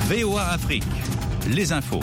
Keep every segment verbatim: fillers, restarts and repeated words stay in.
V O A Afrique, les infos.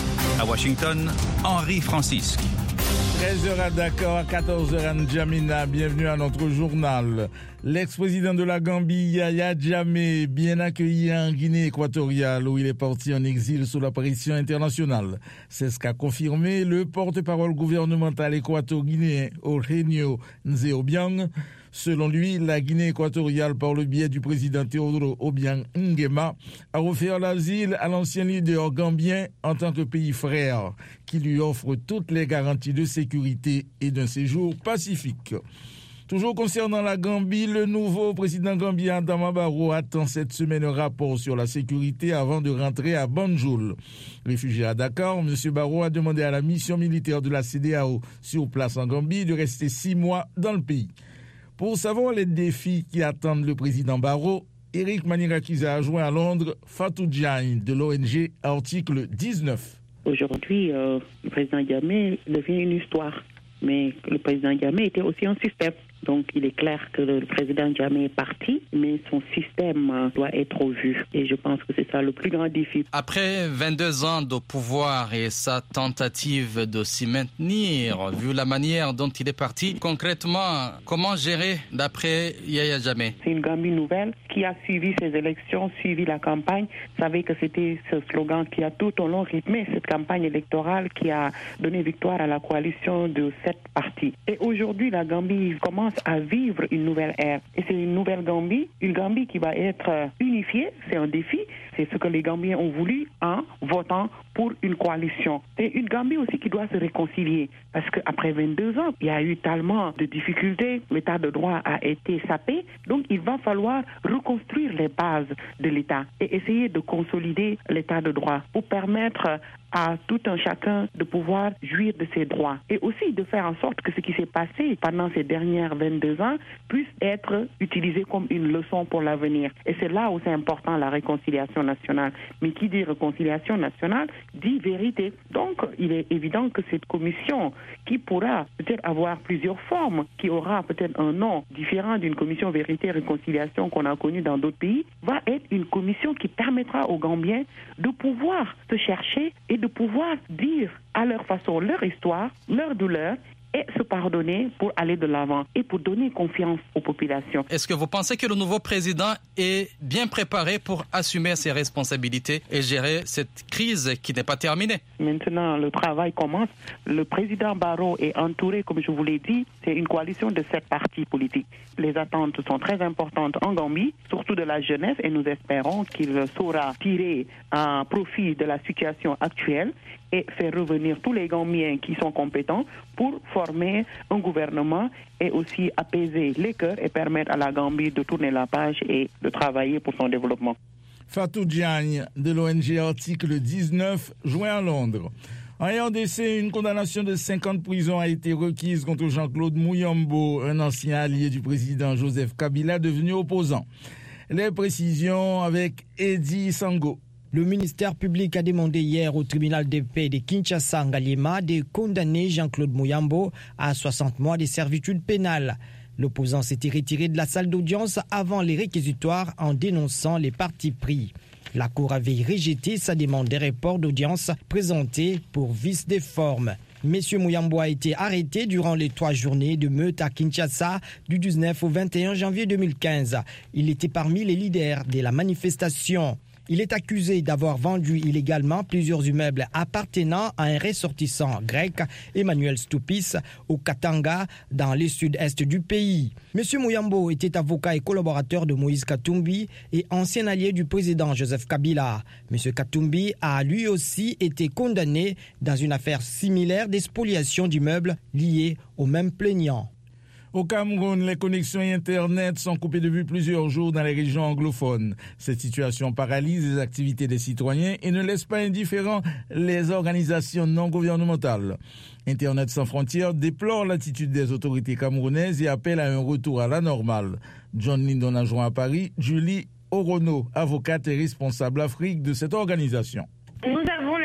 À Washington, Henri Francisque. treize heures à Dakar, à quatorze heures à N'Djamena. Bienvenue à notre journal. L'ex-président de la Gambie, Yahya Jammeh, bien accueilli en Guinée équatoriale où il est parti en exil sous la pression internationale. C'est ce qu'a confirmé le porte-parole gouvernemental équato-guinéen Eugenio Nzé-Obiang. Selon lui, la Guinée équatoriale, par le biais du président Teodoro Obiang Nguema, a offert l'asile à l'ancien leader gambien en tant que pays frère, qui lui offre toutes les garanties de sécurité et d'un séjour pacifique. Toujours concernant la Gambie, le nouveau président gambien Adama Barrow attend cette semaine un rapport sur la sécurité avant de rentrer à Banjul. Réfugié à Dakar, M. Barrow a demandé à la mission militaire de la C E D E A O sur place en Gambie de rester six mois dans le pays. Pour savoir les défis qui attendent le président Barrow, Eric Manirakiza a joint à Londres Fatou Diagne de l'O N G Article dix-neuf. Aujourd'hui, euh, le président Jammeh devient une histoire, mais le président Jammeh était aussi un système. Donc il est clair que le président Jammeh est parti, mais son système doit être revu. Et je pense que c'est ça le plus grand défi. Après vingt-deux ans de pouvoir et sa tentative de s'y maintenir, vu la manière dont il est parti, concrètement, comment gérer d'après Yahya Jammeh? C'est une Gambie nouvelle qui a suivi ces élections, suivi la campagne. Vous savez que c'était ce slogan qui a tout au long rythmé cette campagne électorale qui a donné victoire à la coalition de sept partis. Et aujourd'hui, la Gambie commence à vivre une nouvelle ère. Et c'est une nouvelle Gambie, une Gambie qui va être unifiée, c'est un défi. C'est ce que les Gambiens ont voulu en votant pour une coalition. Et une Gambie aussi qui doit se réconcilier. Parce qu'après vingt-deux ans, il y a eu tellement de difficultés, l'état de droit a été sapé. Donc il va falloir reconstruire les bases de l'État et essayer de consolider l'état de droit pour permettre à tout un chacun de pouvoir jouir de ses droits. Et aussi de faire en sorte que ce qui s'est passé pendant ces dernières vingt-deux ans puisse être utilisé comme une leçon pour l'avenir. Et c'est là où c'est important la réconciliation nationale. Mais qui dit réconciliation nationale dit vérité. Donc il est évident que cette commission qui pourra peut-être avoir plusieurs formes, qui aura peut-être un nom différent d'une commission vérité et réconciliation qu'on a connue dans d'autres pays, va être une commission qui permettra aux Gambiens de pouvoir se chercher et de pouvoir dire à leur façon leur histoire, leur douleur et se pardonner pour aller de l'avant et pour donner confiance aux populations. Est-ce que vous pensez que le nouveau président est bien préparé pour assumer ses responsabilités et gérer cette crise qui n'est pas terminée? Maintenant, le travail commence. Le président Barrow est entouré, comme je vous l'ai dit, c'est une coalition de sept partis politiques. Les attentes sont très importantes en Gambie, surtout de la jeunesse, et nous espérons qu'il saura tirer un profit de la situation actuelle et faire revenir tous les Gambiens qui sont compétents pour former un gouvernement et aussi apaiser les cœurs et permettre à la Gambie de tourner la page et de travailler pour son développement. Fatou Diagne de l'O N G Article dix-neuf, joint à Londres. En R D C, une condamnation de cinquante prisons a été requise contre Jean-Claude Mouyambo, un ancien allié du président Joseph Kabila devenu opposant. Les précisions avec Eddie Sango. Le ministère public a demandé hier au tribunal de paix de Kinshasa Ngaliema de condamner Jean-Claude Mouyambo à soixante mois de servitude pénale. L'opposant s'était retiré de la salle d'audience avant les réquisitoires en dénonçant les partis pris. La Cour avait rejeté sa demande de report d'audience présentée pour vice des formes. Monsieur Mouyambo a été arrêté durant les trois journées de meute à Kinshasa du dix-neuf au vingt et un janvier deux mille quinze. Il était parmi les leaders de la manifestation. Il est accusé d'avoir vendu illégalement plusieurs immeubles appartenant à un ressortissant grec, Emmanuel Stoupis, au Katanga, dans le sud-est du pays. Monsieur Mouyambo était avocat et collaborateur de Moïse Katumbi et ancien allié du président Joseph Kabila. Monsieur Katumbi a lui aussi été condamné dans une affaire similaire d'expoliation d'immeubles liés au même plaignant. Au Cameroun, les connexions Internet sont coupées depuis plusieurs jours dans les régions anglophones. Cette situation paralyse les activités des citoyens et ne laisse pas indifférents les organisations non gouvernementales. Internet sans frontières déplore l'attitude des autorités camerounaises et appelle à un retour à la normale. John Lindon a joint à Paris Julie Orono, avocate et responsable Afrique de cette organisation. Nous avons la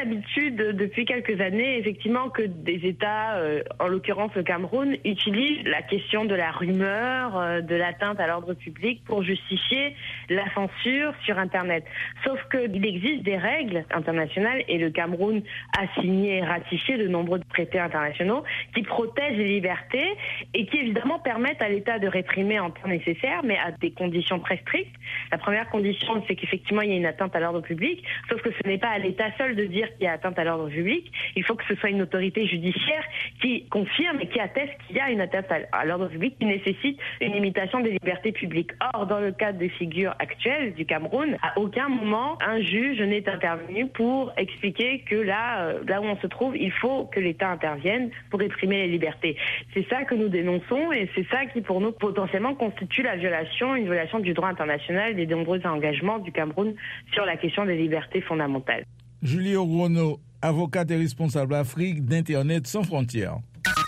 l'habitude depuis quelques années, effectivement, que des États, euh, en l'occurrence le Cameroun, utilisent la question de la rumeur, euh, de l'atteinte à l'ordre public pour justifier la censure sur Internet. Sauf qu'il existe des règles internationales et le Cameroun a signé et ratifié de nombreux traités internationaux qui protègent les libertés et qui évidemment permettent à l'État de réprimer en temps nécessaire, mais à des conditions très strictes. La première condition, c'est qu'effectivement il y a une atteinte à l'ordre public, sauf que ce n'est pas à l'État seul de dire qu'il y a atteinte à l'ordre public. Il faut que ce soit une autorité judiciaire qui confirme et qui atteste qu'il y a une atteinte à l'ordre public qui nécessite une limitation des libertés publiques. Or, dans le cadre des figures actuelles du Cameroun, à aucun moment un juge n'est intervenu pour expliquer que là, là où on se trouve, il faut que l'État intervienne pour réprimer les libertés. C'est ça que nous dénonçons et c'est ça qui, pour nous, potentiellement constitue la violation, une violation du droit international et des nombreux engagements du Cameroun sur la question des libertés fondamentales. Julie Orono, avocate et responsable Afrique d'Internet sans frontières.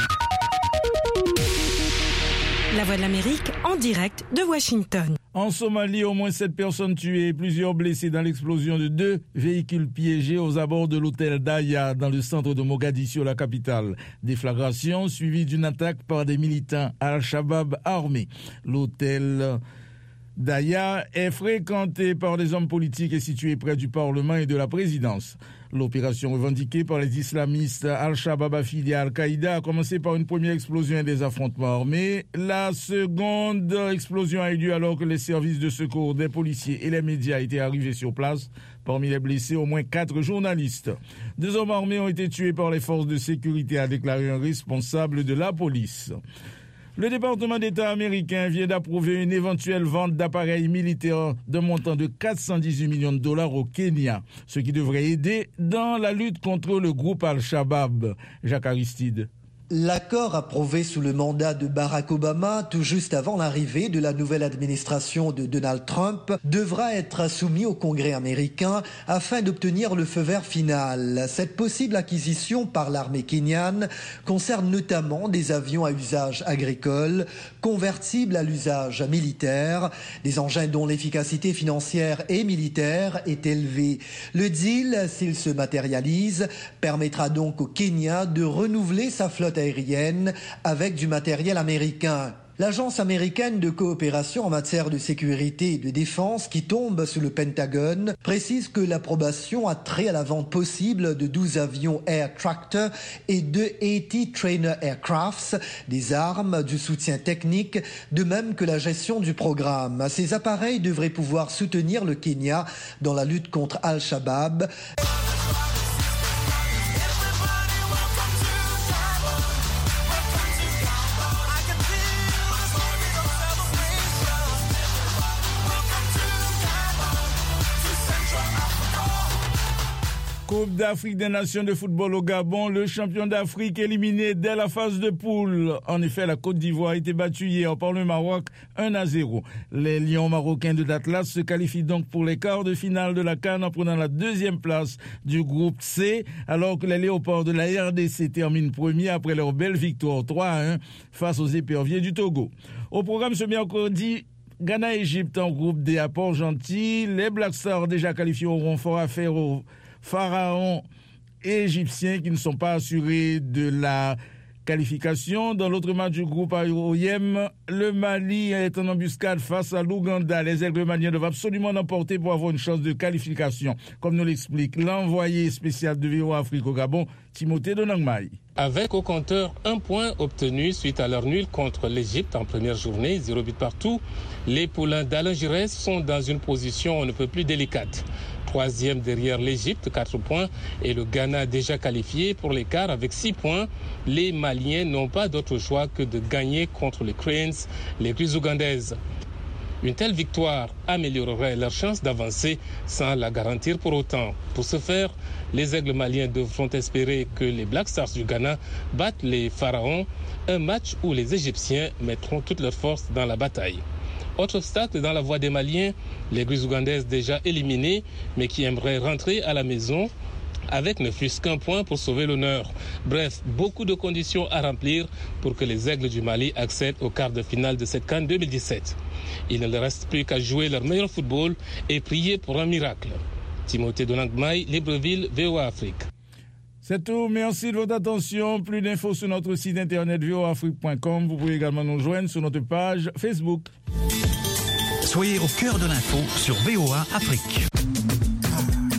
La Voix de l'Amérique en direct de Washington. En Somalie, au moins sept personnes tuées et plusieurs blessés dans l'explosion de deux véhicules piégés aux abords de l'hôtel Daya dans le centre de Mogadiscio, la capitale. Déflagration suivie d'une attaque par des militants Al-Shabaab armés. L'hôtel Daya est fréquenté par des hommes politiques et situé près du Parlement et de la présidence. L'opération revendiquée par les islamistes Al-Shabaab affiliés à Al-Qaïda a commencé par une première explosion et des affrontements armés. La seconde explosion a eu lieu alors que les services de secours des policiers et les médias étaient arrivés sur place. Parmi les blessés, au moins quatre journalistes. Deux hommes armés ont été tués par les forces de sécurité, a déclaré un responsable de la police. Le département d'État américain vient d'approuver une éventuelle vente d'appareils militaires d'un montant de quatre cent dix-huit millions de dollars au Kenya, ce qui devrait aider dans la lutte contre le groupe Al-Shabaab. Jacques Aristide. L'accord approuvé sous le mandat de Barack Obama, tout juste avant l'arrivée de la nouvelle administration de Donald Trump, devra être soumis au Congrès américain afin d'obtenir le feu vert final. Cette possible acquisition par l'armée kenyane concerne notamment des avions à usage agricole, convertibles à l'usage militaire, des engins dont l'efficacité financière et militaire est élevée. Le deal, s'il se matérialise, permettra donc au Kenya de renouveler sa flotte aérienne avec du matériel américain. L'agence américaine de coopération en matière de sécurité et de défense, qui tombe sous le Pentagone, précise que l'approbation a trait à la vente possible de douze avions Air Tractor et de quatre-vingts Trainer Aircrafts, des armes, du soutien technique, de même que la gestion du programme. Ces appareils devraient pouvoir soutenir le Kenya dans la lutte contre Al-Shabaab. Coupe d'Afrique des Nations de football au Gabon, le champion d'Afrique éliminé dès la phase de poule. En effet, la Côte d'Ivoire a été battue hier par le Maroc un à zéro. Les Lions marocains de l'Atlas se qualifient donc pour les quarts de finale de la CAN en prenant la deuxième place du groupe C, alors que les Léopards de la R D C terminent premiers après leur belle victoire trois à un face aux éperviers du Togo. Au programme ce mercredi, Ghana-Égypte en groupe D à Port-Gentil. Les Black Stars déjà qualifiés auront fort à faire au pharaons égyptiens qui ne sont pas assurés de la qualification. Dans l'autre match du groupe O I M, le Mali est en embuscade face à l'Ouganda. Les Aigles maliens doivent absolument l'emporter pour avoir une chance de qualification, comme nous l'explique l'envoyé spécial de V O A Afrique au Gabon, Timothée Donangmaï. Avec au compteur un point obtenu suite à leur nul contre l'Égypte en première journée, zéro but partout, les poulains d'Alain Giresse sont dans une position on ne peut plus délicate. Troisième derrière l'Égypte, quatre points, et le Ghana déjà qualifié pour l'écart avec six points. Les Maliens n'ont pas d'autre choix que de gagner contre les Cranes, les plus ougandaises. Une telle victoire améliorerait leur chance d'avancer sans la garantir pour autant. Pour ce faire, les Aigles maliens devront espérer que les Black Stars du Ghana battent les Pharaons, un match où les Égyptiens mettront toutes leurs forces dans la bataille. Autre obstacle dans la voie des Maliens, les Grises ougandaises déjà éliminées, mais qui aimeraient rentrer à la maison avec ne fût-ce qu'un point pour sauver l'honneur. Bref, beaucoup de conditions à remplir pour que les Aigles du Mali accèdent au quart de finale de cette CAN deux mille dix-sept. Il ne leur reste plus qu'à jouer leur meilleur football et prier pour un miracle. Timothée Donangmaï, Libreville, V O A Afrique. C'est tout, merci de votre attention. Plus d'infos sur notre site internet v o a afrique point com. Vous pouvez également nous joindre sur notre page Facebook. Soyez au cœur de l'info sur V O A Afrique.